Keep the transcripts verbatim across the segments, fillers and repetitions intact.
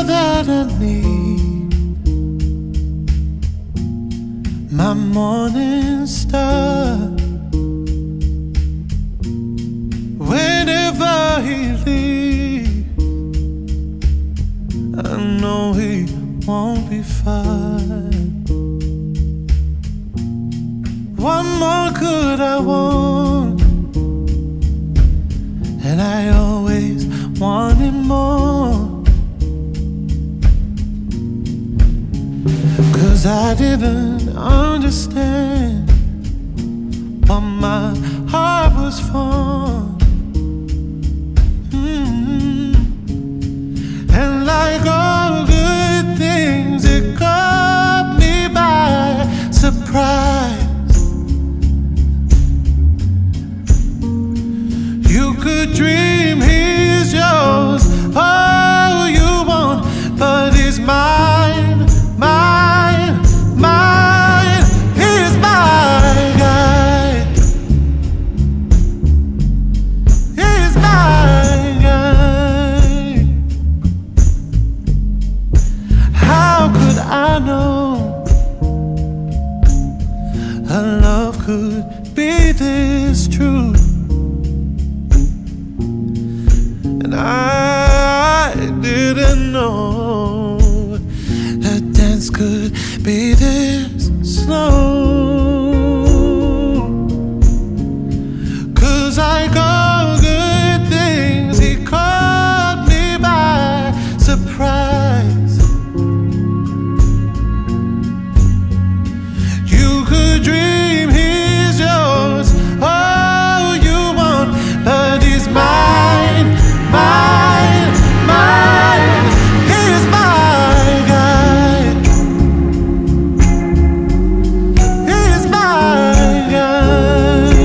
that I need, my morning star. Whenever he leaves, I know he won't be far. What more could I want? And I always wanted more, 'cause I didn't understand what my heart was for. Mm-hmm. And like all good things, it caught me by surprise. You could dream he's yours, all you want, but he's mine, mine, mine. He's my guy. He's my guy. How could I know a love could be this true? I didn't know that dance could be this slow, 'cause like all good things, he caught me by surprise. You could dream he's yours, all you want, but he's mine, mine, mine. He's my guy. He's my guy.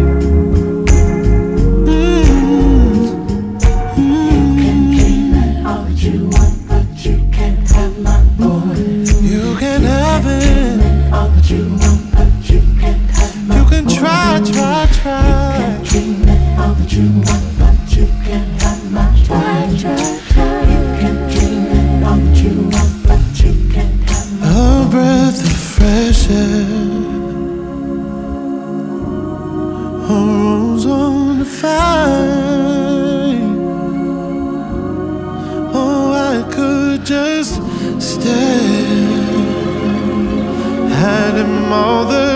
Mm. You can dream it all that you want, but you can't have my boy. You can have it. Dream it all that you want, but you can't have my boy. You can try, try, try. You can dream it all that you want, but you can't have my boy. You can dream it all that you want, but you can't have my boy. A breath of fresh air, a rose on the fire. Oh, I could just stare at him all the